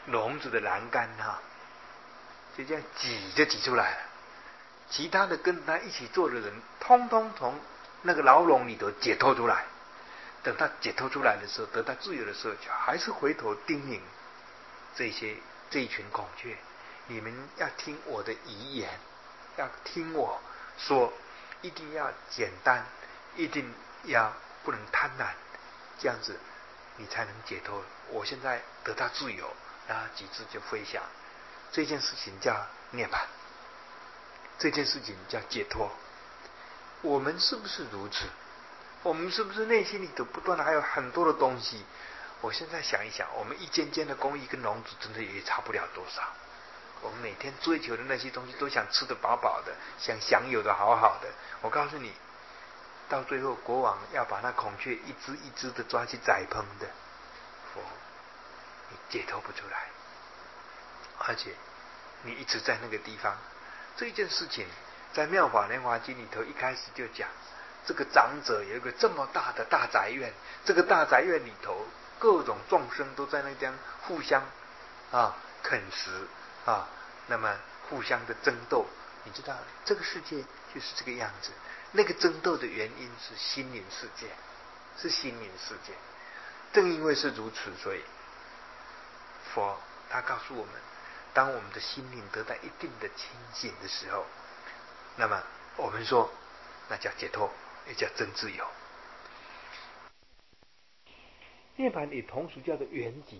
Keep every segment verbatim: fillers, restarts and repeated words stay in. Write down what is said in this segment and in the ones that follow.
笼子的栏杆哈，就这样挤就挤出来了。其他的跟他一起做的人，通通从那个牢笼里头解脱出来。等他解脱出来的时候，得到自由的时候，就还是回头叮咛这些这一群孔雀：你们要听我的遗言，要听我说，一定要简单，一定要不能贪婪，这样子你才能解脱。我现在得到自由，然后几只就飞翔。这件事情叫涅槃，这件事情叫解脱。我们是不是如此？我们是不是内心里头不断的还有很多的东西？我现在想一想，我们一间间的公寓跟笼子真的也差不了多少。我们每天追求的那些东西，都想吃得饱饱的，想享有的好好的。我告诉你，到最后国王要把那孔雀一只一只的抓去宰烹的，佛，你解脱不出来，而且你一直在那个地方。这件事情在《妙法莲华经》里头一开始就讲，这个长者有一个这么大的大宅院，这个大宅院里头各种众生都在那边互相啊啃食啊，那么互相的争斗。你知道这个世界就是这个样子。那个争斗的原因是心灵世界，是心灵世界。正因为是如此，所以佛他告诉我们，当我们的心灵得到一定的清醒的时候，那么我们说那叫解脱，也叫真自由。涅槃也同时叫做圆寂。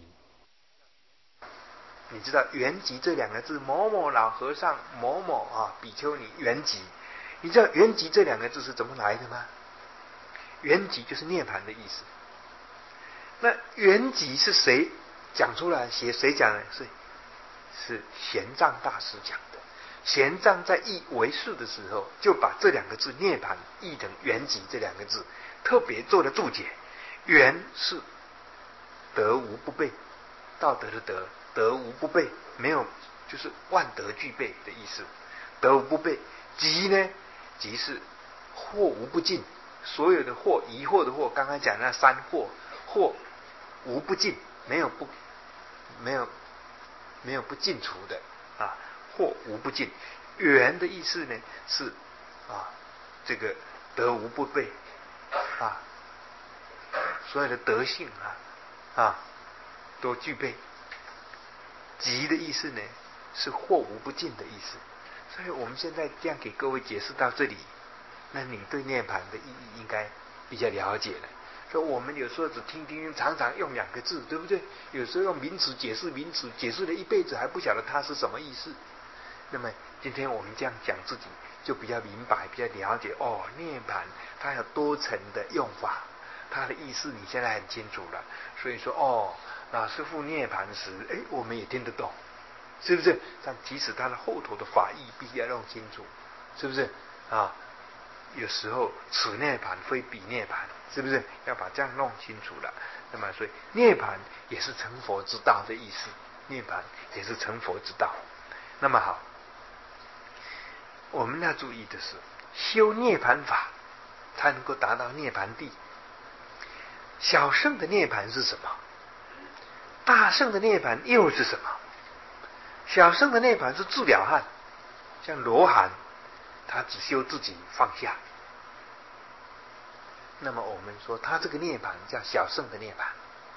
你知道圆寂这两个字，某某老和尚，某某啊比丘尼圆寂，你知道圆寂这两个字是怎么来的吗？圆寂就是涅槃的意思。那圆寂是谁讲出来？写谁讲的？是是玄奘大师讲的。玄奘在译唯识的时候，就把这两个字涅槃译成圆寂这两个字，特别做了注解。圆是德无不备，道德的德，德无不备，没有就是万德俱备的意思。德无不备。寂呢，寂是惑无不尽，所有的惑，疑惑的惑，刚刚讲那三惑，惑无不尽，没有不没有没有不尽除的啊，惑无不尽。圆的意思呢是啊，这个德无不备啊，所有的德性啊啊都具备。寂的意思呢是惑无不尽的意思。所以我们现在这样给各位解释到这里，那你对涅槃的意义应该比较了解了。所以我们有时候只听听，常常用两个字，对不对？有时候用名词解释名词，解释了一辈子还不晓得它是什么意思。那么今天我们这样讲自己，就比较明白，比较了解。哦，涅槃它有多层的用法，它的意思你现在很清楚了。所以说，哦，老师父涅槃时，哎，我们也听得懂，是不是？但即使它的后头的法义必须要弄清楚，是不是啊？有时候此涅槃非彼涅槃，是不是要把这样弄清楚了？那么所以涅槃也是成佛之道的意思，涅槃也是成佛之道。那么好，我们要注意的是，修涅槃法才能够达到涅槃地。小圣的涅槃是什么？大圣的涅槃又是什么？小圣的涅槃是自了汉，像罗汉，他只修自己放下。那么我们说他这个涅槃叫小圣的涅槃。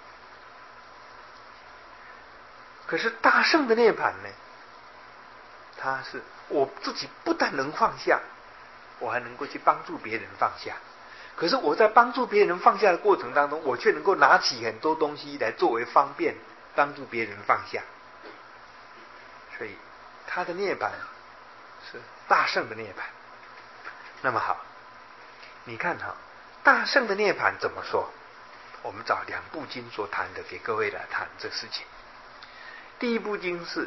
可是大圣的涅槃呢，他是我自己不但能放下，我还能够去帮助别人放下。可是我在帮助别人放下的过程当中，我却能够拿起很多东西来作为方便帮助别人放下。所以他的涅槃是大圣的涅槃。那么好，你看哈，大圣的涅槃怎么说？我们找两部经所谈的，给各位来谈这事情。第一部经是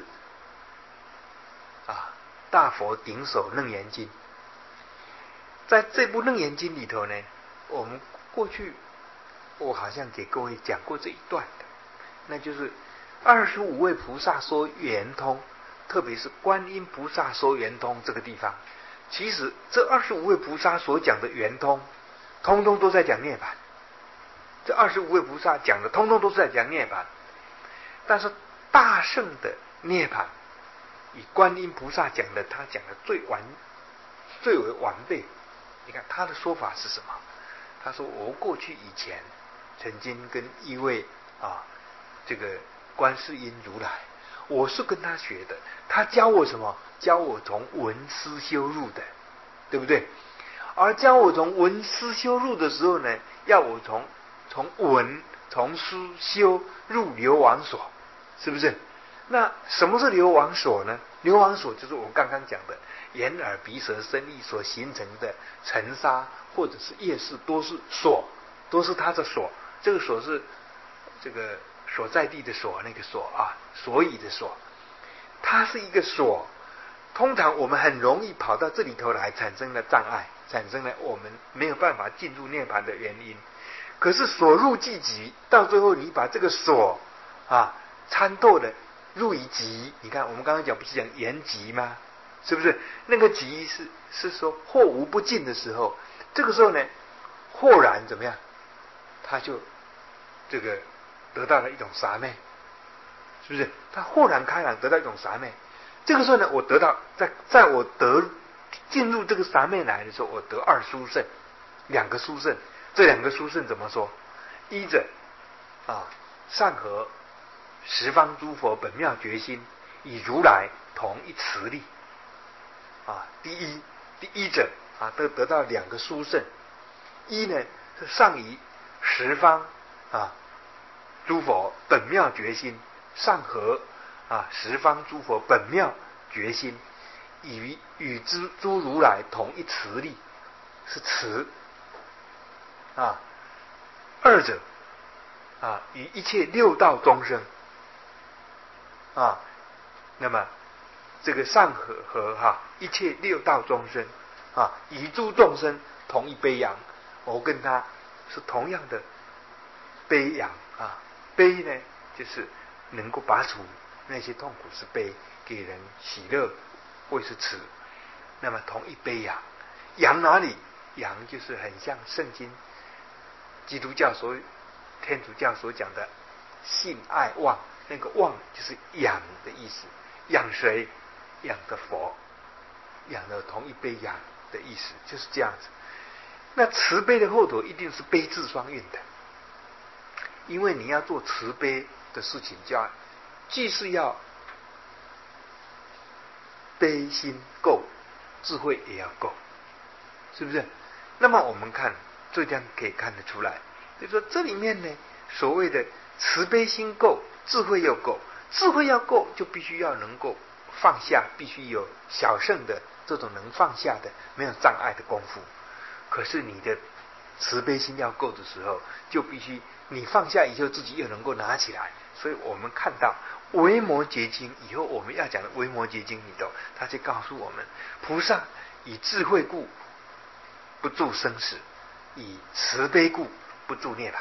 啊，大佛顶首楞严经。在这部楞严经里头呢，我们过去我好像给各位讲过这一段的，那就是二十五位菩萨说圆通，特别是观音菩萨说圆通这个地方。其实这二十五位菩萨所讲的圆通，通通都在讲涅槃。这二十五位菩萨讲的通通都是在讲涅槃。但是大圣的涅槃，以观音菩萨讲的，他讲的最完最为完备。你看他的说法是什么？他说我过去以前曾经跟一位啊这个观世音如来，我是跟他学的，他教我什么？教我从闻思修入的，对不对？而教我从闻思修入的时候呢，要我从从闻从思修入流王所，是不是？那什么是流王所呢？流王所就是我刚刚讲的眼耳鼻舌身意所形成的尘沙或者是业识，都是所，都是它的所。这个所是这个所在地的所，那个所啊，所以的所，它是一个所。通常我们很容易跑到这里头来，产生了障碍，产生了我们没有办法进入涅槃的原因。可是所入即极，到最后你把这个所啊参透的入于极。你看我们刚刚讲不是讲言极吗？是不是？那个极是是说或无不尽的时候，这个时候呢，豁然怎么样？他就这个得到了一种傻昧，是不是？他豁然开朗，得到一种傻昧。这个时候呢，我得到在在我得进入这个三昧来的时候，我得二殊胜，两个殊胜。这两个殊胜怎么说？一者啊，上合十方诸佛本妙觉心，以如来同一慈力啊。第一，第一者啊，得得到两个殊胜。一呢是上于十方啊诸佛本妙觉心，上合啊，十方诸佛本妙觉心，与与之诸如来同一慈力，是慈啊。二者啊，与一切六道众生啊，那么这个上合和哈、啊、一切六道众生啊，与诸众生同一悲仰，我跟他是同样的悲仰啊。悲呢，就是能够拔除那些痛苦，是悲；给人喜乐或是慈。那么同一悲仰，仰哪里？仰就是很像圣经基督教所天主教所讲的信爱望，那个望就是仰的意思。仰谁？仰的佛，仰的同一悲仰的意思，就是这样子。那慈悲的后头一定是悲字双运的，因为你要做慈悲的事情，叫既是要悲心够，智慧也要够，是不是？那么我们看这样可以看得出来，就是说这里面呢，所谓的慈悲心够，智慧要够，智慧要够就必须要能够放下，必须有小圣的这种能放下的没有障碍的功夫。可是你的慈悲心要够的时候，就必须你放下以后自己又能够拿起来。所以我们看到维摩诘经以后，我们要讲的维摩诘经里头，他就告诉我们，菩萨以智慧故不住生死，以慈悲故不住涅槃。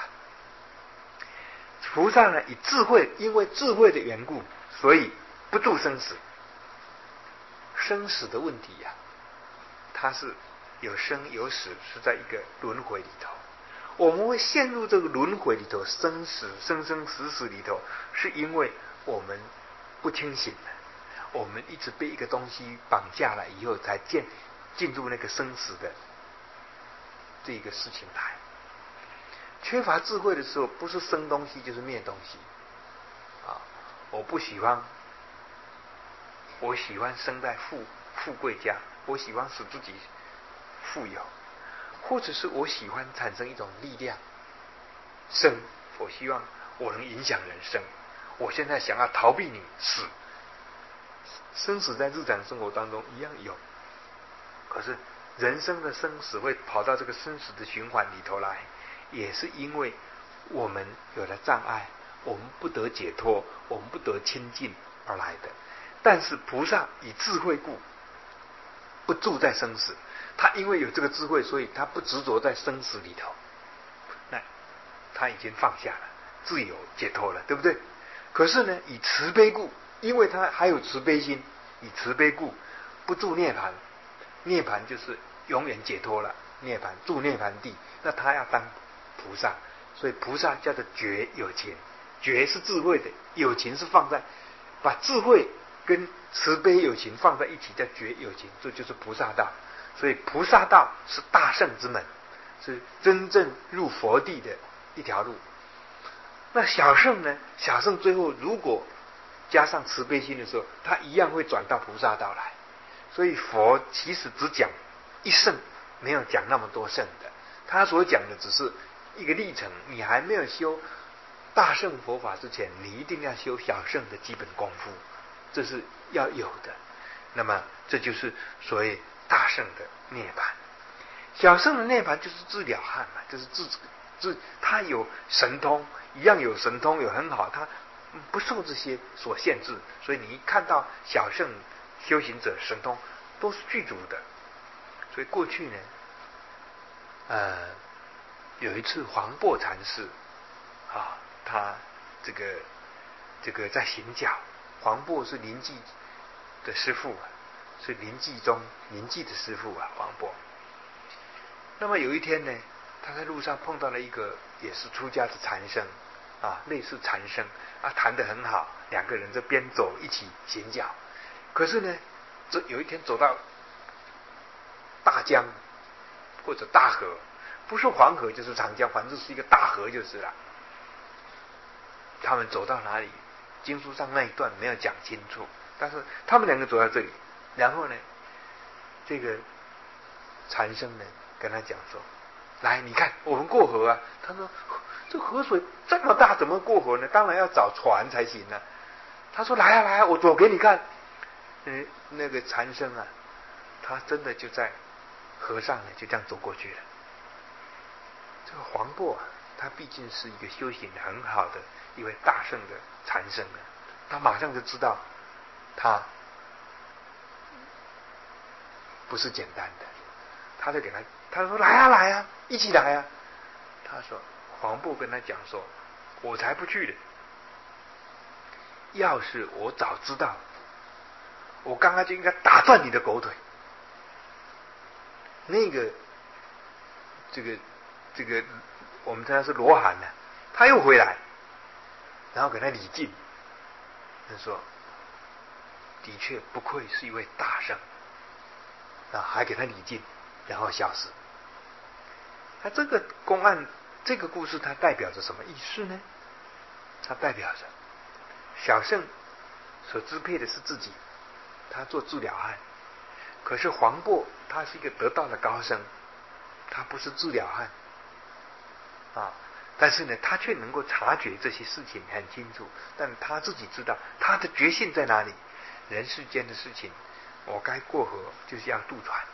菩萨呢，以智慧，因为智慧的缘故，所以不住生死。生死的问题呀、啊，它是有生有死，是在一个轮回里头。我们会陷入这个轮回里头，生死生生死死里头，是因为我们不清醒了，我们一直被一个东西绑架了以后，才进进入那个生死的这个事情来。缺乏智慧的时候，不是生东西就是灭东西啊！我不喜欢，我喜欢生在富富贵家，我喜欢使自己富有，或者是我喜欢产生一种力量生，我希望我能影响人生。我现在想要逃避你死，生死在日常生活当中一样有，可是人生的生死会跑到这个生死的循环里头来，也是因为我们有了障碍，我们不得解脱，我们不得亲近而来的。但是菩萨以智慧故不住在生死，他因为有这个智慧，所以他不执着在生死里头，那他已经放下了，自由解脱了，对不对？可是呢，以慈悲故，因为他还有慈悲心，以慈悲故不住涅槃。涅槃就是永远解脱了，涅槃住涅槃地，那他要当菩萨，所以菩萨叫做觉有情，觉是智慧的，有情是放在把智慧跟慈悲有情放在一起叫觉有情，这就是菩萨道。所以菩萨道是大圣之门，是真正入佛地的一条路。那小圣呢？小圣最后如果加上慈悲心的时候，他一样会转到菩萨道来。所以佛其实只讲一圣，没有讲那么多圣的。他所讲的只是一个历程，你还没有修大圣佛法之前，你一定要修小圣的基本功夫，这是要有的。那么这就是所谓大圣的涅槃。小圣的涅槃就是自了汉嘛，就是自自他有神通，一样有神通，有很好，他不受这些所限制。所以你一看到小圣修行者神通都是具足的。所以过去呢，呃，有一次黄檗禅师啊，他这个这个在行脚，黄檗是临济的师父啊，是临济中临济的师父啊，黄檗。那么有一天呢，他在路上碰到了一个也是出家的禅僧啊，类似禅僧啊，谈得很好，两个人这边走一起行脚。可是呢，这有一天走到大江或者大河，不是黄河就是长江，反正是一个大河就是了。他们走到哪里，经书上那一段没有讲清楚，但是他们两个走到这里，然后呢，这个禅僧呢跟他讲说：“来，你看我们过河啊。”他说：“这河水这么大，怎么过河呢？当然要找船才行啊。”他说：“来啊来啊，我走给你看。”嗯，那个禅僧啊，他真的就在河上呢，就这样走过去了。这个黄檗啊，他毕竟是一个修行很好的一位大圣的禅僧啊，他马上就知道他不是简单的，他就给他他说：“来啊来啊，一起来啊。”他说黄檗跟他讲说：“我才不去的，要是我早知道，我刚刚就应该打断你的狗腿。”那个这个这个我们称他是罗汉呢，他又回来，然后给他礼敬，他说：“的确不愧是一位大圣啊！”还给他礼敬，然后消失。那这个公案，这个故事，它代表着什么意思呢？它代表着小圣所支配的是自己，他做自了汉；可是黄檗他是一个得道的高僧，他不是自了汉啊。但是呢，他却能够察觉这些事情很清楚，但他自己知道他的觉性在哪里。人世间的事情，我该过河就是要渡船。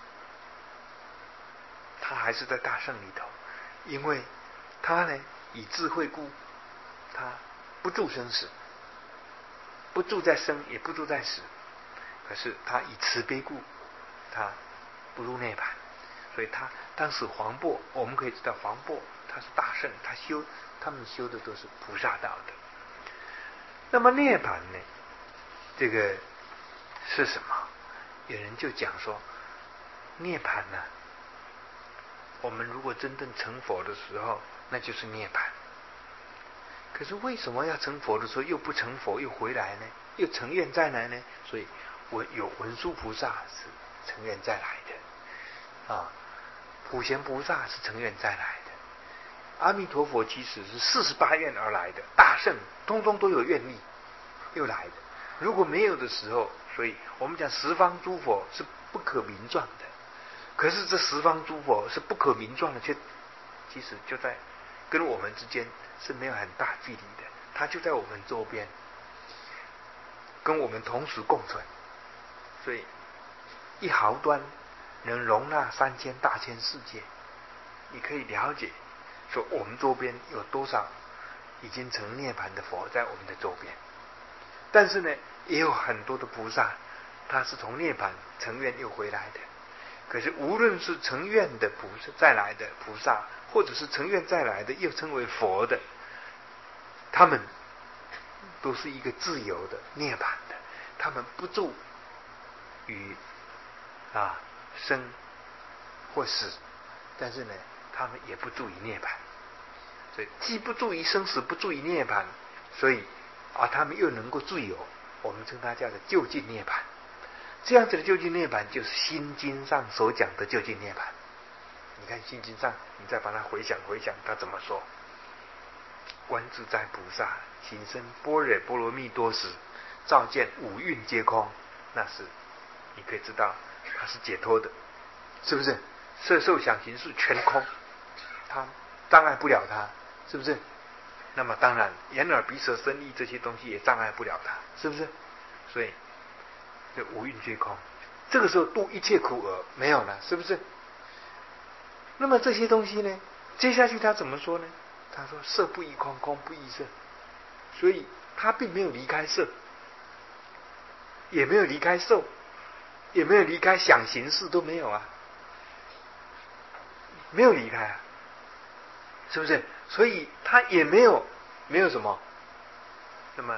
他还是在大圣里头，因为他呢以智慧故，他不住生死，不住在生，也不住在死。可是他以慈悲故，他不入涅槃。所以他当时黄檗，我们可以知道黄檗他是大圣，他修他们修的都是菩萨道的。那么涅槃呢，这个是什么？有人就讲说，涅槃呢、啊，我们如果真正成佛的时候，那就是涅槃。可是为什么要成佛的时候又不成佛又回来呢？又成愿再来呢？所以我有文殊菩萨是成愿再来的啊，普贤菩萨是成愿再来的，阿弥陀佛其实是四十八愿而来的大圣，通通都有愿力又来的。如果没有的时候，所以我们讲十方诸佛是不可名状的。可是这十方诸佛是不可名状的，却其实就在跟我们之间是没有很大距离的，它就在我们周边，跟我们同时共存。所以一毫端能容纳三千大千世界，你可以了解说我们周边有多少已经成涅槃的佛在我们的周边。但是呢，也有很多的菩萨，他是从涅槃成愿又回来的。可是无论是成愿的菩萨再来的菩萨，或者是成愿再来的又称为佛的，他们都是一个自由的涅槃的，他们不住于啊生或死，但是呢，他们也不住于涅槃。所以既不住于生死，不住于涅槃，所以啊，他们又能够自由， 我们称它叫做究竟涅槃。这样子的究竟涅槃，就是心经上所讲的究竟涅槃。你看心经上，你再把它回想回想，他怎么说？观自在菩萨行深般若波罗蜜多时，照见五蕴皆空，那是你可以知道他是解脱的，是不是？色受想行识全空，他障碍不了他，是不是？那么当然眼耳鼻舌身意这些东西也障碍不了他，是不是？所以这五蕴皆空，这个时候度一切苦厄没有了，是不是？那么这些东西呢，接下去他怎么说呢？他说色不异空，空不异色，所以他并没有离开色，也没有离开受，也没有离开想行识，都没有啊，没有离开啊，是不是？所以他也没有没有什么，那么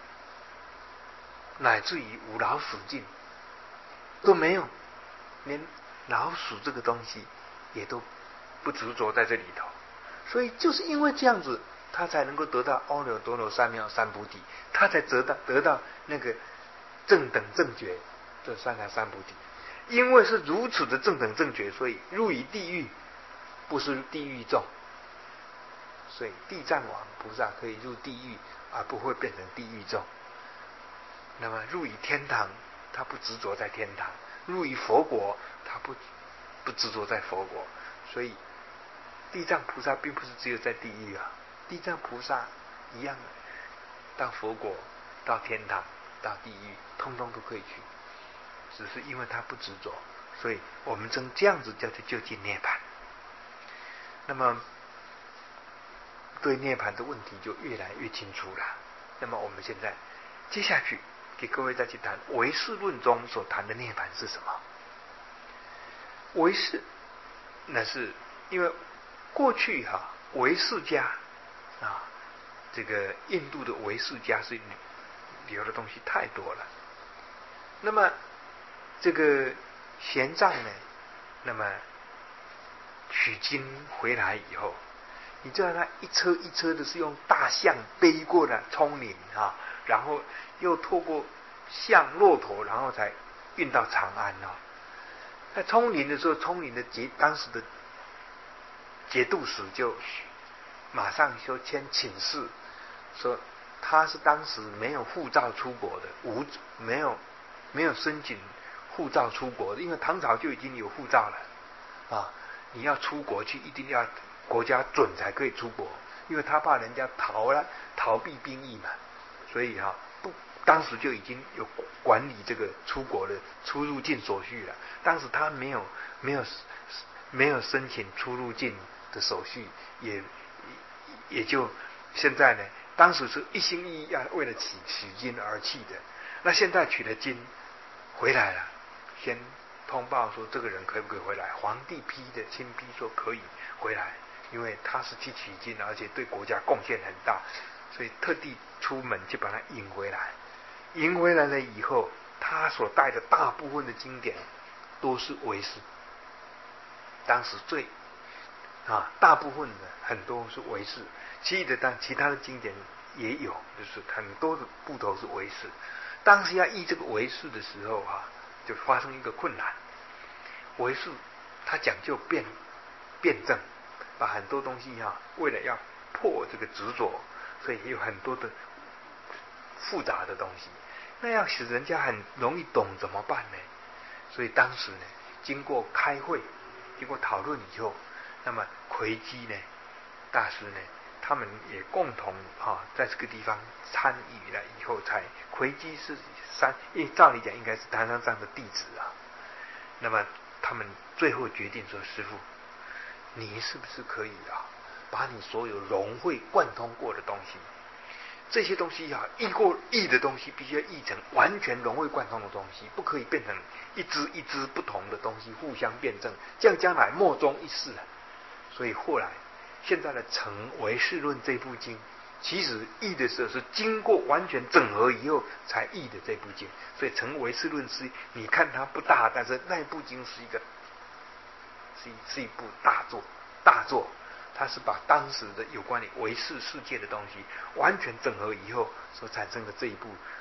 乃至于无老鼠境都没有，连老鼠这个东西也都不执着在这里头。所以就是因为这样子，他才能够得到阿耨多罗三藐三菩提，他才得到得到那个正等正觉这三藐三菩提。因为是如此的正等正觉，所以入于地狱不是地狱众，所以地藏王菩萨可以入地狱而不会变成地狱众。那么入于天堂，他不执着在天堂；入于佛国，他不不执着在佛国。所以地藏菩萨并不是只有在地狱啊，地藏菩萨一样的，到佛国、到天堂、到地狱，通通都可以去，只是因为他不执着，所以我们称这样子叫做究竟涅槃。那么对涅槃的问题就越来越清楚了。那么我们现在接下去给各位再去谈唯识论中所谈的涅槃是什么。唯识那是因为过去哈、啊、唯识家啊，这个印度的唯识家是留的东西太多了。那么这个玄奘呢，那么取经回来以后，你知道他一车一车的是用大象背过了葱岭啊，然后又透过象骆驼，然后才运到长安啊。在葱岭的时候，葱岭的节当时的节度使就马上就签请示，说他是当时没有护照出国的，无没有没有申请护照出国的，因为唐朝就已经有护照了啊。你要出国去，一定要国家准才可以出国，因为他怕人家逃了逃避兵役嘛，所以哈、啊、不，当时就已经有管理这个出国的出入境手续了。当时他没有没有没有申请出入境的手续，也也就现在呢，当时是一心一意要为了取取经而去的。那现在取了经回来了，先通报说这个人可不可以回来？皇帝批的亲批说可以回来，因为他是去取经，而且对国家贡献很大，所以特地出门去把他引回来。引回来了以后，他所带的大部分的经典都是唯识，当时最啊大部分的很多是唯识，其余的当其他的经典也有，就是很多的部头是唯识。当时要译这个唯识的时候啊，就发生一个困难。唯识他讲究辩辩证，把很多东西啊，为了要破这个执着，所以有很多的复杂的东西。那要使人家很容易懂怎么办呢？所以当时呢，经过开会，经过讨论以后，那么魁基呢大师呢，他们也共同啊在这个地方参与了以后，才魁基是三，因为照理讲应该是唐三藏的弟子啊。那么他们最后决定说：师父，你是不是可以啊，把你所有融会贯通过的东西，这些东西啊，译过译的东西，必须要译成完全融会贯通的东西，不可以变成一支一支不同的东西互相辩证，这样将来莫衷一是啊。所以后来现在的《成唯识论》这部经，其实译的时候是经过完全整合以后才译的这部经。所以《成唯识论》是你看它不大，但是那部经是一个是一是一部大作大作。它是把当时的有关于唯识世界的东西完全整合以后所产生的这一部这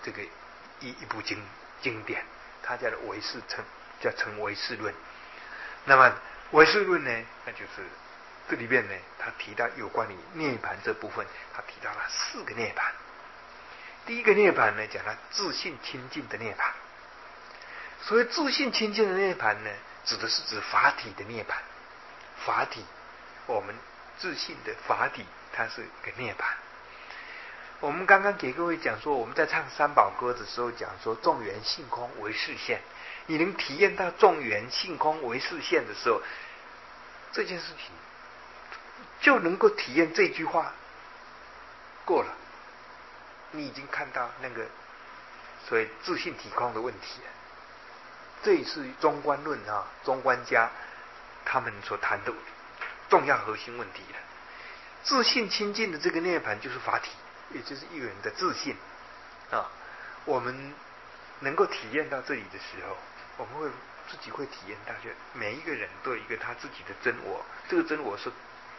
这个一一部经经典，它叫做唯识成，叫成唯识论。那么唯识论呢，那就是这里面呢，他提到有关于涅槃这部分，他提到了四个涅槃。第一个涅槃呢，讲到自信清净的涅槃。所谓自信清净的涅槃呢，指的是指法体的涅槃。法体，我们自信的法体，它是一个涅槃。我们刚刚给各位讲说，我们在唱三宝歌的时候讲说，众缘性空唯识现。你能体验到众缘性空唯识现的时候，这件事情就能够体验这句话过了。你已经看到那个所谓自性体空的问题了。这也是中观论啊，中观家他们所谈的重要核心问题了。自性清净的这个涅槃就是法体，也就是一个人的自信啊。我们能够体验到这里的时候，我们会自己会体验到，就每一个人都有一个他自己的真我。这个真我是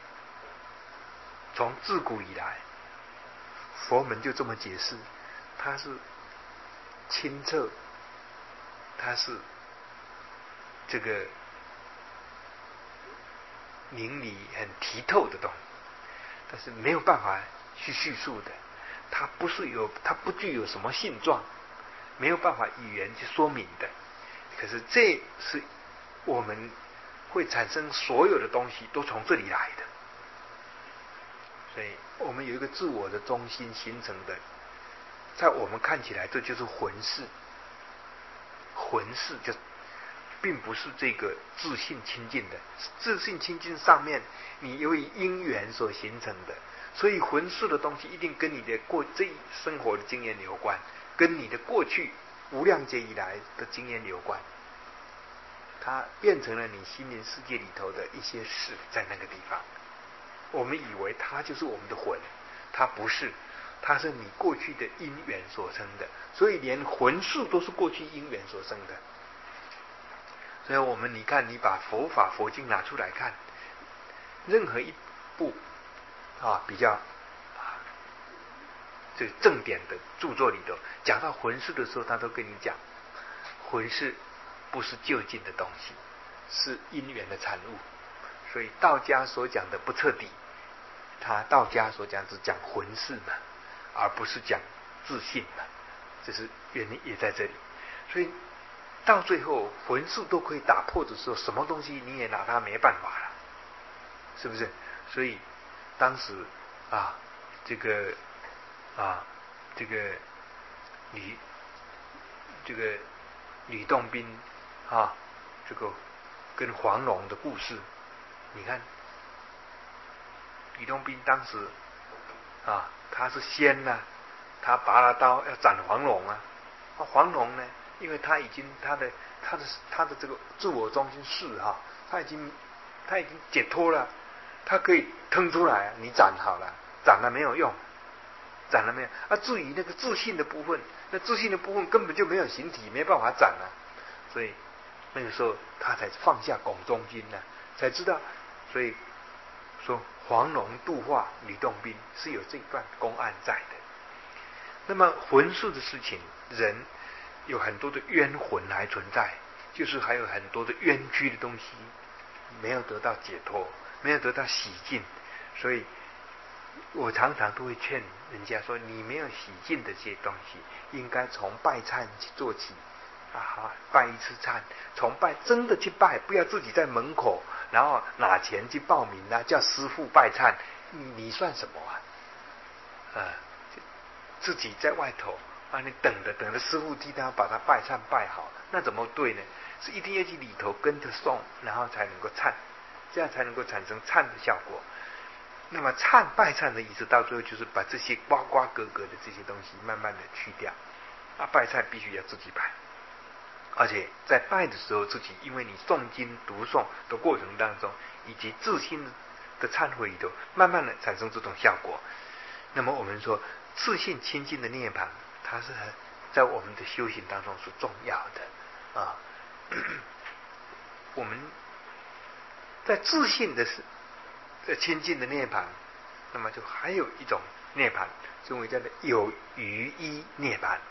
从自古以来，佛门就这么解释，它是清澈，它是这个明理很剔透的东西，但是没有办法去叙述的。它不是有，它不具有什么性状，没有办法语言去说明的。可是这是我们会产生所有的东西都从这里来的。所以我们有一个自我的中心形成的，在我们看起来这就是魂识。魂识就并不是这个自性清净的，自性清净上面你由于因缘所形成的，所以魂识的东西一定跟你的过这一生活的经验有关，跟你的过去无量劫以来的经验有关，它变成了你心灵世界里头的一些事在那个地方。我们以为它就是我们的魂，它不是，它是你过去的因缘所生的，所以连魂识都是过去因缘所生的。所以我们你看，你把佛法佛经拿出来看，任何一部啊比较啊这个正典的著作里头，讲到魂识的时候，他都跟你讲，魂识不是究竟的东西，是因缘的产物。所以道家所讲的不彻底，他道家所讲只讲魂识嘛，而不是讲自信嘛，这是原因也在这里。所以到最后魂识都可以打破的时候，什么东西你也拿它没办法了，是不是？所以当时啊，这个啊，这个吕这个吕洞宾啊，这个跟黄蓉的故事，你看吕洞宾当时啊，他是仙呐、啊，他拔了刀要斩黄蓉啊，啊黄蓉呢，因为他已经他的他的他的这个自我中心是哈、啊，他已经他已经解脱了，他可以腾出来，你斩好了，斩了没有用，斩了没有？啊，至于那个自信的部分，那自信的部分根本就没有形体，没办法斩了，所以那个时候他才放下汞中经呢、啊，才知道，所以说黄蓉度化吕洞宾是有这一段公案在的。那么魂识的事情，人有很多的冤魂还存在，就是还有很多的冤屈的东西没有得到解脱，没有得到洗净，所以我常常都会劝人家说，你没有洗净的这些东西，应该从拜忏做起啊，拜一次忏，从拜真的去拜，不要自己在门口然后拿钱去报名啊，叫师父拜忏，你你算什么啊？啊，自己在外头啊，你等着等着师父替他把他拜忏拜好，那怎么对呢？是一定要去里头跟着诵，然后才能够忏，这样才能够产生忏的效果。那么忏拜忏的意思，到最后就是把这些呱呱格格的这些东西慢慢的去掉。啊，拜忏必须要自己拜，而且在拜的时候，自己因为你诵经读诵的过程当中，以及自心的忏悔里头，慢慢的产生这种效果。那么我们说自信清净的涅槃，它是在我们的修行当中是重要的啊。我们在自信的是在清净的涅槃，那么就还有一种涅槃，称为叫做有余依涅槃。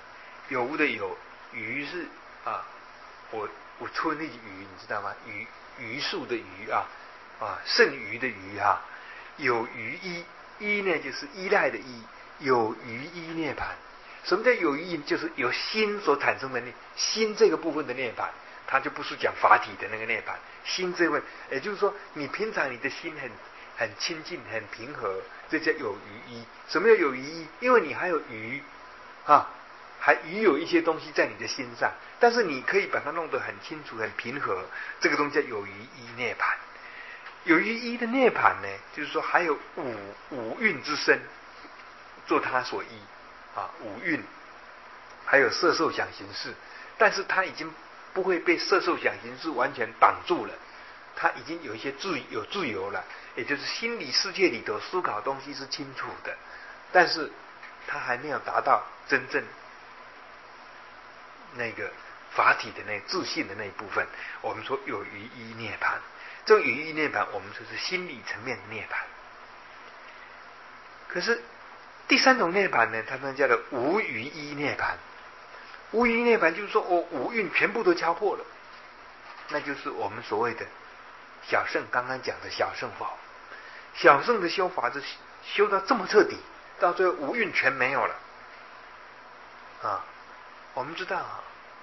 有无的有，余是啊，我我出那句余，你知道吗？余余数的余啊啊，剩余的余哈、啊，有余依依呢，就是依赖的依，有余依涅槃。什么叫有余依？就是由心所产生的念，心这个部分的涅槃，它就不是讲法体的那个涅槃，心这位，也就是说，你平常你的心很很清净、很平和，这叫有余依。什么叫有余依？因为你还有余啊。还余有一些东西在你的心上，但是你可以把它弄得很清楚、很平和，这个东西叫有余依涅槃。有余依的涅槃呢，就是说还有五五蕴之身，做他所依啊，五蕴，还有色受想行识，但是他已经不会被色受想行识完全绑住了，他已经有一些自有自由了，也就是心理世界里头思考东西是清楚的，但是他还没有达到真正那个法体的那自信的那一部分，我们说有余依涅槃。这个有余依涅槃，我们说是心理层面的涅槃。可是第三种涅槃呢，他们叫做无余依涅槃。无余依涅槃就是说，我、哦、五蕴全部都敲破了，那就是我们所谓的小圣，刚刚讲的小圣法。小圣的修法是修到这么彻底，到最后五蕴全没有了啊。我们知道啊，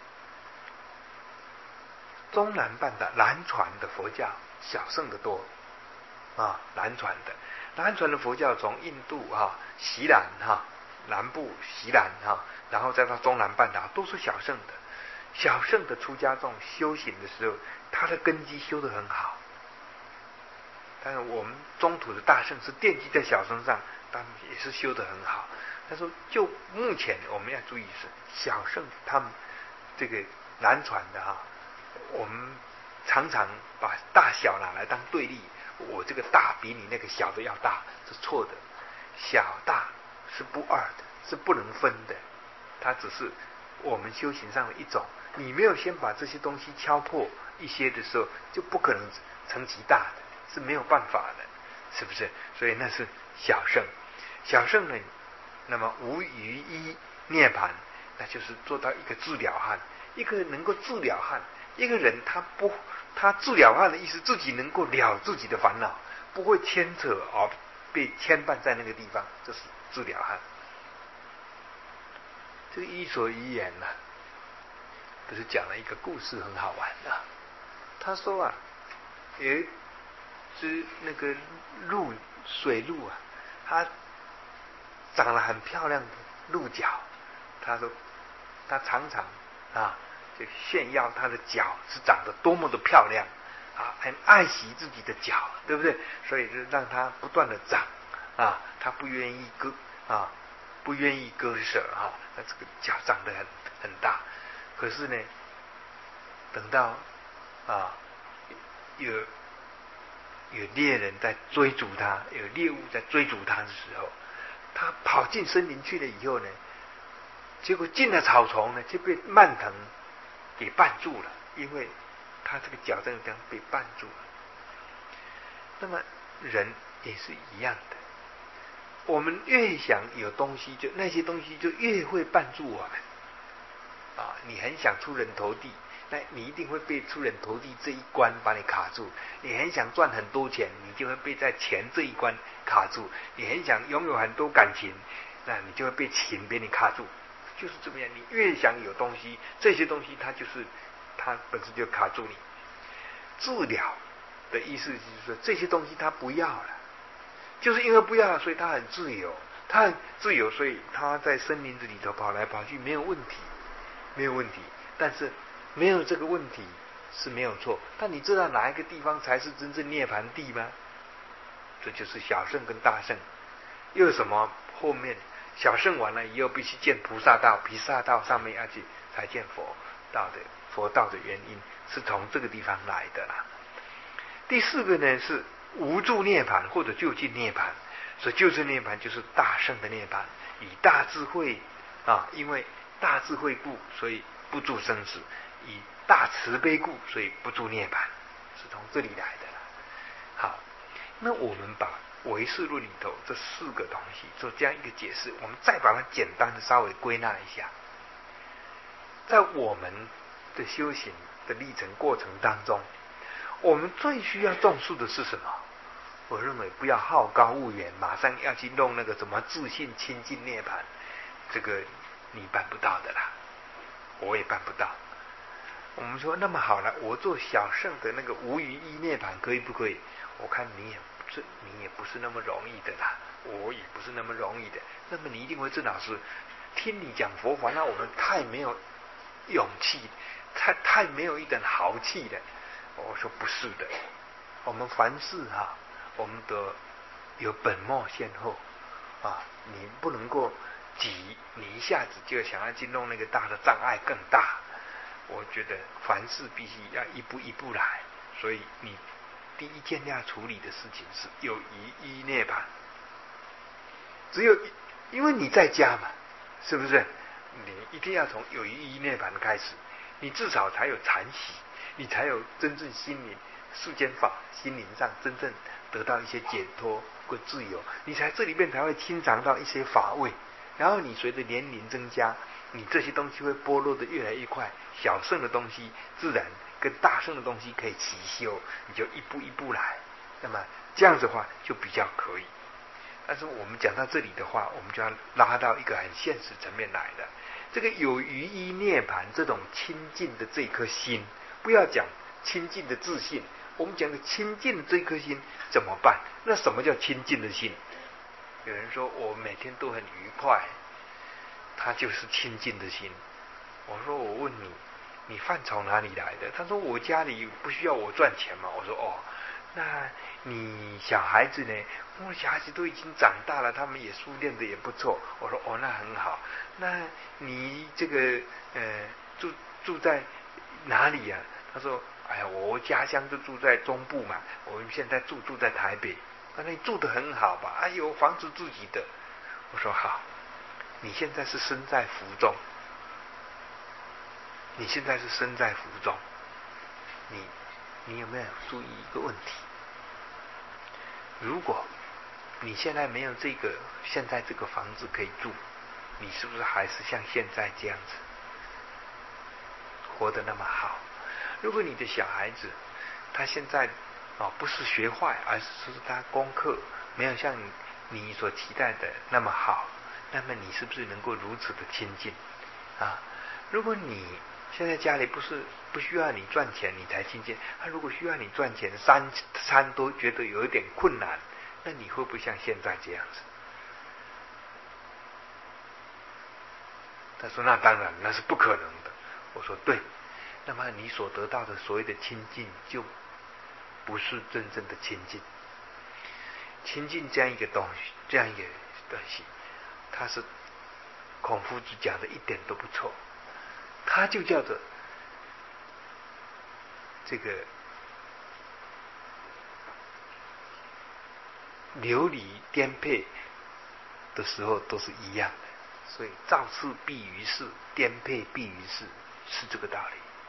中南半岛南传的佛教小圣的多啊，南传的南传的佛教从印度哈、啊、锡兰哈、啊、南部锡兰哈、啊，然后再到中南半岛都是小圣的。小圣的出家众修行的时候，他的根基修得很好。但是我们中土的大圣是奠基在小圣上，他们也是修得很好。他说，就目前我们要注意是小圣他们这个南传的哈、啊，我们常常把大小拿来当对立，我这个大比你那个小的要大，是错的。小大是不二的，是不能分的，它只是我们修行上的一种。你没有先把这些东西敲破一些的时候，就不可能成极大的，是没有办法的，是不是？所以那是小圣。小圣呢，那么无余依涅槃，那就是做到一个自了汉。一个能够自了汉，一个人他不，他自了汉的意思，自己能够了自己的烦恼，不会牵扯而被牵绊在那个地方，这是自了汉。这个伊索寓言呢、啊，不是讲了一个故事，很好玩啊。他说啊，有一只那个鹿，水鹿啊，它长了很漂亮的鹿角。他说，他常常啊，就炫耀他的脚是长得多么的漂亮啊，很爱惜自己的脚，对不对？所以就让他不断的长啊，他不愿意割啊，不愿意割舍哈，那、啊、这个脚长得很很大。可是呢，等到啊有有猎人在追逐他，有猎物在追逐他的时候，他跑进森林去了以后呢，结果进了草丛呢，就被蔓藤给绊住了，因为他这个脚这样被绊住了。那么人也是一样的，我们越想有东西，就那些东西就越会绊住我们啊！你很想出人头地，那你一定会被出人头地这一关把你卡住。你很想赚很多钱，你就会被在钱这一关卡住。你很想拥有很多感情，那你就会被情给你卡住。就是这么样，你越想有东西，这些东西它就是它本身就卡住你。治疗的意思就是说，这些东西它不要了，就是因为不要了，所以它很自由，它很自由，所以它在森林子里头跑来跑去没有问题，没有问题。但是没有这个问题是没有错，但你知道哪一个地方才是真正涅槃地吗？这就是小圣跟大圣。又有什么后面小圣完了以后必须见菩萨道，菩萨道上面要去才见佛道的，佛道的原因是从这个地方来的啦。第四个呢是无住涅槃或者就近涅槃，所以就近涅槃就是大圣的涅槃，以大智慧啊，因为大智慧故，所以不住生死；以大慈悲故，所以不住涅槃，是从这里来的啦。好，那我们把唯识论里头这四个东西做这样一个解释，我们再把它简单的稍微归纳一下。 在我们的修行的历程过程当中，我们最需要重视的是什么？我认为不要好高骛远，马上要去弄那个什么自信清净涅槃，这个你办不到的啦，我也办不到。我们说那么好了，我做小圣的那个无余一涅槃可以不可以？我看你也不是，你也不是那么容易的啦，我也不是那么容易的。那么你一定会，郑老师听你讲佛法，那我们太没有勇气，太太没有一点豪气了。我说不是的，我们凡事哈、啊，我们都有本末先后啊，你不能够急，你一下子就想要去弄那个大的障碍更大。我觉得凡事必须要一步一步来，所以你第一件要处理的事情是有余一涅槃。只有因为你在家嘛，是不是？你一定要从有余一涅槃开始，你至少才有禅息，你才有真正心灵世间法心灵上真正得到一些解脱和自由，你才这里面才会欣赏到一些法味。然后你随着年龄增加，你这些东西会剥落的越来越快，小圣的东西自然跟大圣的东西可以齐修，你就一步一步来，那么这样子的话就比较可以。但是我们讲到这里的话，我们就要拉到一个很现实层面来的，这个有余一涅槃这种清净的这颗心，不要讲清净的自信，我们讲的清净的这颗心怎么办？那什么叫清净的心？有人说我每天都很愉快，他就是清净的心。我说我问你，你饭从哪里来的？他说我家里不需要我赚钱嘛。我说哦，那你小孩子呢？我小孩子都已经长大了，他们也书念的也不错。我说哦，那很好。那你这个呃住住在哪里呀、啊？他说哎呀，我家乡就住在中部嘛，我们现在住住在台北。那你住得很好吧？哎有房子自己的。我说好，你现在是身在福中，你现在是身在福中，你你有没有注意一个问题？如果你现在没有这个现在这个房子可以住，你是不是还是像现在这样子活得那么好？如果你的小孩子他现在哦，不是学坏，而是他功课没有像你所期待的那么好，那么你是不是能够如此的亲近啊？如果你现在家里不是不需要你赚钱你才亲近，他如果需要你赚钱，三餐都觉得有一点困难，那你会不会像现在这样子？他说那当然，那是不可能的。我说对，那么你所得到的所谓的亲近就不是真正的亲近。亲近这样一个东西，这样一个东西，它是孔夫子讲的一点都不错，它就叫做这个流离颠沛的时候都是一样的，所以造次必于事，颠沛必于事，是这个道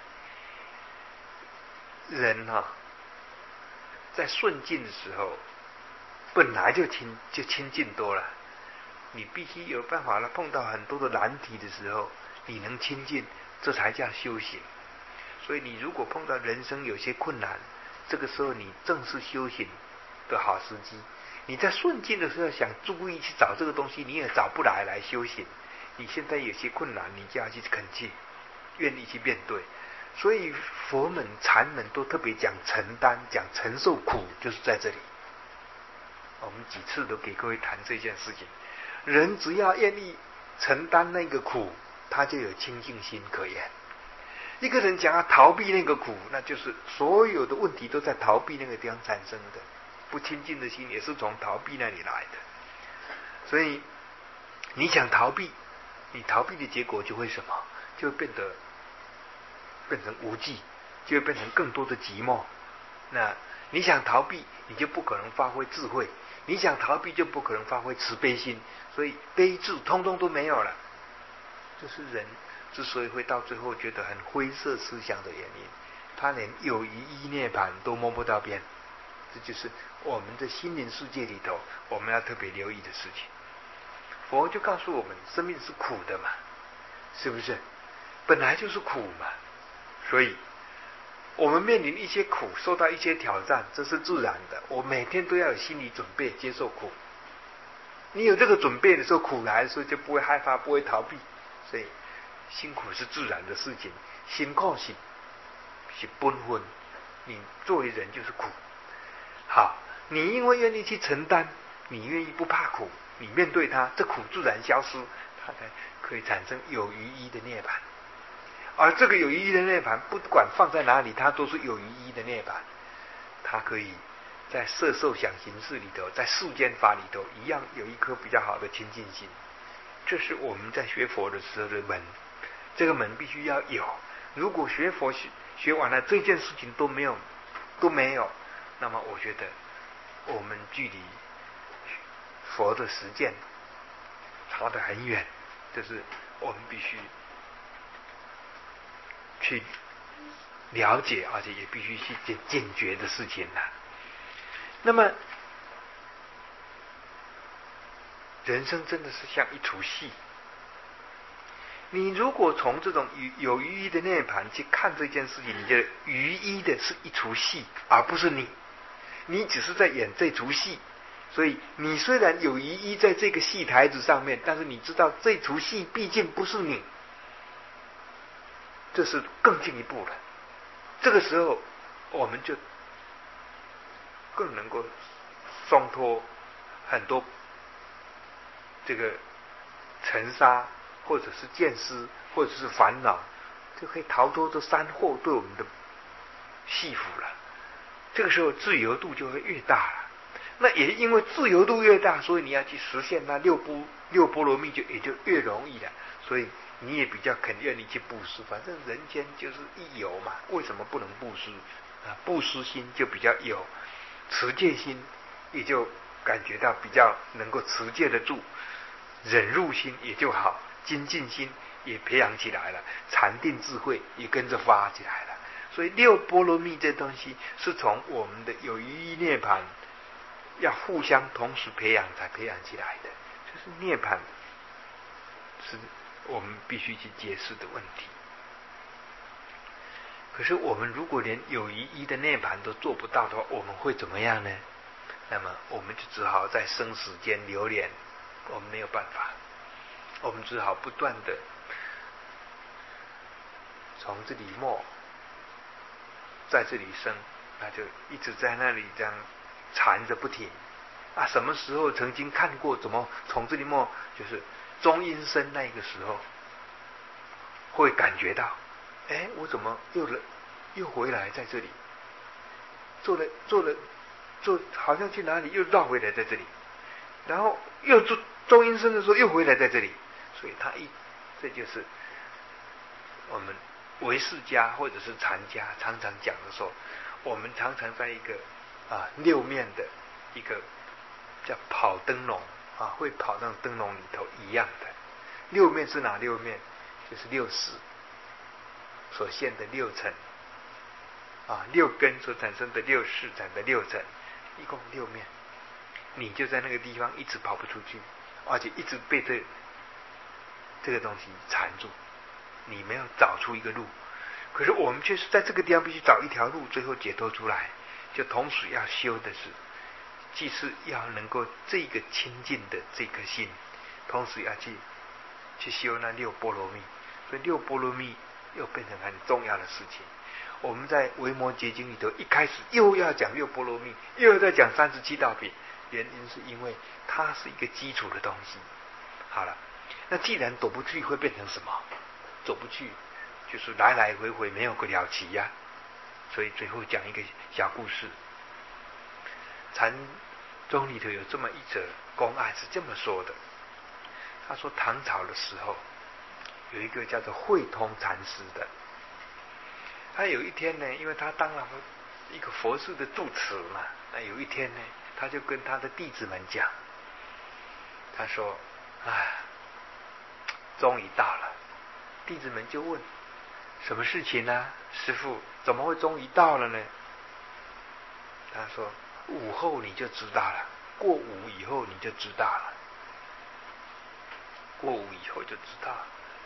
理。人哈、啊，在顺境的时候本来就亲就亲近多了，你必须有办法了，碰到很多的难题的时候你能亲近，这才叫修行。所以你如果碰到人生有些困难，这个时候你正是修行的好时机。你在顺境的时候想注意去找这个东西，你也找不来来修行。你现在有些困难，你就要去恳切，愿意去面对。所以佛门禅门都特别讲承担，讲承受苦，就是在这里。我们几次都给各位谈这件事情，人只要愿意承担那个苦，他就有清净心可言。一个人想要逃避那个苦，那就是所有的问题都在逃避那个地方产生的，不清净的心也是从逃避那里来的。所以你想逃避，你逃避的结果就会什么？就会变得变成无记，就会变成更多的寂寞。那你想逃避，你就不可能发挥智慧；你想逃避，就不可能发挥慈悲心。所以悲智通通都没有了。这是人之所以会到最后觉得很灰色思想的原因，他连有余一涅槃都摸不到边。这就是我们的心灵世界里头我们要特别留意的事情。佛就告诉我们，生命是苦的嘛，是不是？ 本来就是苦嘛，所以我们面临一些苦，受到一些挑战，这是自然的。我每天都要有心理准备，接受苦。你有这个准备的时候，苦来的时候就不会害怕，不会逃避。所以辛苦是自然的事情，辛苦是是本分。你作为人就是苦。好，你因为愿意去承担，你愿意不怕苦，你面对它，这苦自然消失，它才可以产生有余一的涅槃。而这个有余一的涅槃，不管放在哪里，它都是有余一的涅槃。它可以在色受想行识里头，在世间法里头，一样有一颗比较好的清净心。这是我们在学佛的时候的门，这个门必须要有。如果学佛学学完了，这件事情都没有都没有，那么我觉得我们距离佛的实践差得很远。这是我们必须去了解，而且也必须去解解决的事情了。那么人生真的是像一出戏，你如果从这种有余一的涅槃去看这件事情，你就余一的是一出戏，而不是你，你只是在演这出戏。所以你虽然有余一在这个戏台子上面，但是你知道这出戏毕竟不是你，这是更进一步了。这个时候我们就更能够松脱很多这个尘沙，或者是见思，或者是烦恼，就可以逃脱这三祸对我们的系缚了。这个时候自由度就会越大了。那也因为自由度越大，所以你要去实现那六波六波罗蜜就也就越容易了。所以你也比较肯愿意去布施，反正人间就是一有嘛，为什么不能布施啊？布施心就比较有，持戒心也就感觉到比较能够持戒得住，忍辱心也就好，精进心也培养起来了，禅定智慧也跟着发起来了。所以六波罗蜜这东西是从我们的有余一涅槃要互相同时培养才培养起来的，就是涅槃是我们必须去解释的问题。可是我们如果连有余一的涅槃都做不到的话，我们会怎么样呢？那么我们就只好在生死间流连，我们没有办法，我们只好不断的从这里没，在这里生，那就一直在那里这样缠着不停啊！什么时候曾经看过怎么从这里没，就是中阴身那个时候，会感觉到，哎，我怎么又了又回来在这里，做了做了做，好像去哪里又绕回来在这里，然后又做中阴身的时候又回来在这里，所以他一这就是我们唯识家或者是禅家常常讲的时候，我们常常在一个啊六面的一个叫跑灯笼啊，会跑那种灯笼里头一样的。六面是哪六面？就是六识所现的六尘啊，六根所产生的六识产的六尘，一共六面。你就在那个地方一直跑不出去，而且一直被这这个东西缠住，你没有找出一个路。可是我们却是在这个地方必须找一条路，最后解脱出来。就同时要修的是，既是要能够这个清净的这颗心，同时要去去修那六波罗蜜。所以六波罗蜜又变成很重要的事情。我们在维摩诘经里头一开始又要讲六波罗蜜，又要再讲三十七道品，原因是因为它是一个基础的东西。好了，那既然走不去，会变成什么？走不去就是来来回回没有个了期呀、啊。所以最后讲一个小故事。禅宗里头有这么一则公案是这么说的，他说唐朝的时候有一个叫做慧通禅师的，他有一天呢，因为他当了一个佛寺的住持嘛，那有一天呢，他就跟他的弟子们讲，他说唉，终于到了。弟子们就问什么事情呢、啊？师父怎么会终于到了呢？他说午后你就知道了，过午以后你就知道了，过午以后就知道了。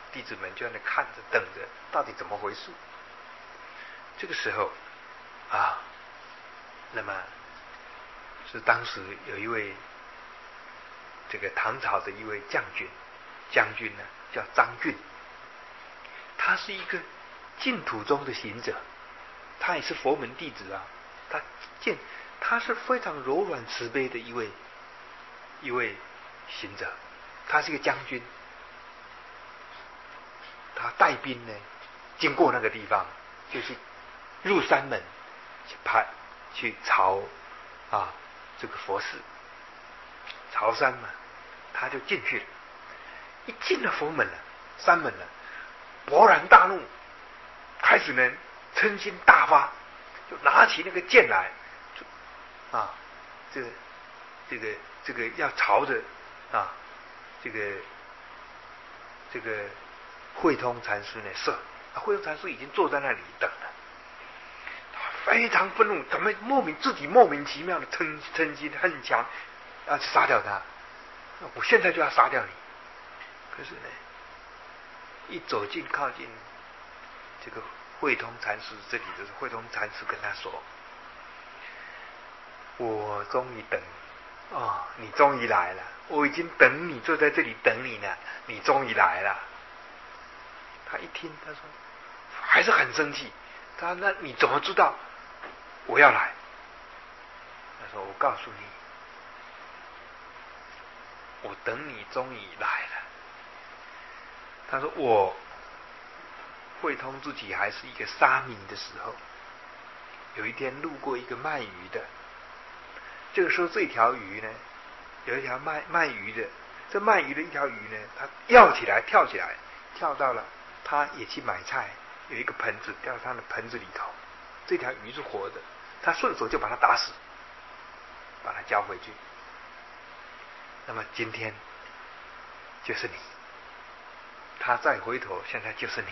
弟子们就在那看着等着，到底怎么回事？这个时候啊，那么是当时有一位这个唐朝的一位将军，将军呢叫张俊，他是一个净土中的行者，他也是佛门弟子啊，他见他是非常柔软慈悲的一位一位行者，他是一个将军，他带兵呢经过那个地方，就去入山门去拍去朝啊这个佛寺朝山嘛，他就进去了。一进了佛门了，山门了，勃然大怒，开始呢嗔心大发，就拿起那个剑来，就啊这个这个这个要朝着啊这个这个慧通禅师呢射。慧通禅师已经坐在那里等了，他非常愤怒，怎么莫名自己莫名其妙的嗔嗔心恨强，要去杀掉他，我现在就要杀掉你。可是呢，一走近靠近这个慧通禅师这里的时候，慧通禅师跟他说：“我终于等你哦，你终于来了，我已经等你，坐在这里等你呢，你终于来了。”他一听，他说还是很生气。他那你怎么知道我要来？他说我告诉你，我等你终于来了。他说我慧通自己还是一个沙弥的时候，有一天路过一个卖鱼的，这个时候这条鱼呢，有一条卖卖鱼的，这卖鱼的一条鱼呢，它跃起来跳起来，跳到了他也去买菜，有一个盆子掉到他的盆子里头，这条鱼是活的，他顺手就把它打死，把它交回去。那么今天就是你，他再回头，现在就是你。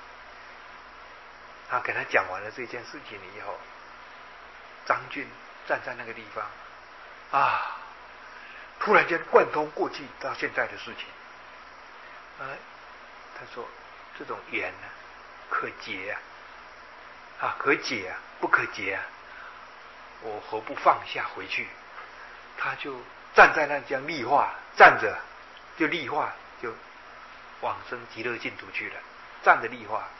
他跟他讲完了这件事情以后，张俊站在那个地方啊，突然间贯通过去到现在的事情。啊，他说这种缘呢、啊，可结啊，啊可解啊，不可结啊，我何不放下回去？他就站在那将立化，站着就立化，就往生极乐净土去了，站着立化。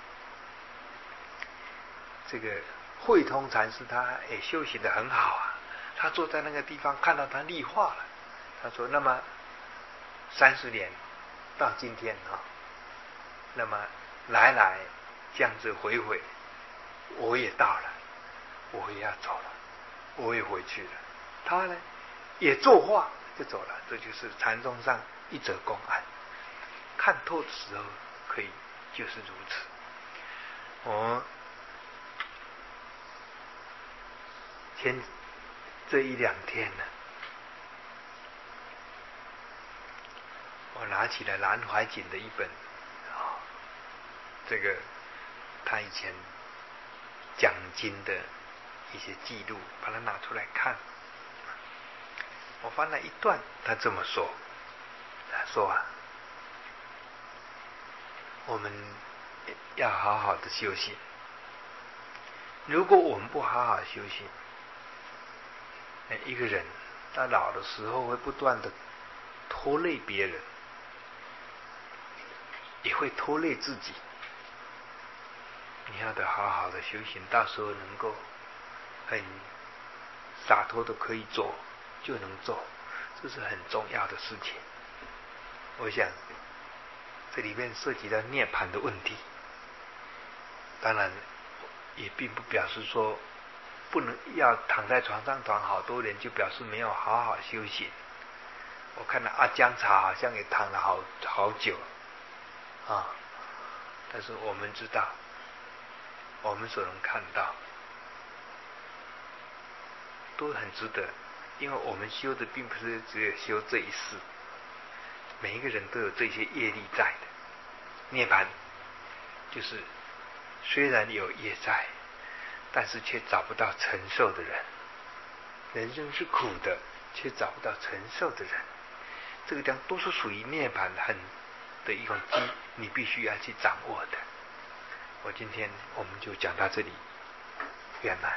这个慧通禅师他也修行得很好啊，他坐在那个地方看到他立化了，他说那么三十年到今天啊，那么来来这样子回回，我也到了，我也要走了，我也回去了。他呢也作画就走了，这就是禅宗上一则公案。看透的时候可以就是如此。我前这一两天呢，我拿起了南怀瑾的一本啊，这个他以前讲经的一些记录，把它拿出来看。我翻了一段，他这么说，他说啊，我们要好好的修行。如果我们不好好修行，一个人到老的时候会不断的拖累别人，也会拖累自己。你要得好好的修行，到时候能够很洒脱的可以做就能做，这是很重要的事情。我想这里面涉及到涅槃的问题，当然也并不表示说不能要躺在床上躺好多年就表示没有好好修行。我看到阿姜茶好像也躺了好好久啊，但是我们知道，我们所能看到都很值得，因为我们修的并不是只有修这一世，每一个人都有这些业力在的。涅槃就是虽然有业在，但是却找不到承受的人。人生是苦的，却找不到承受的人，这个地方都是属于涅槃很的一种机，你必须要去掌握的。我今天我们就讲到这里，圆满。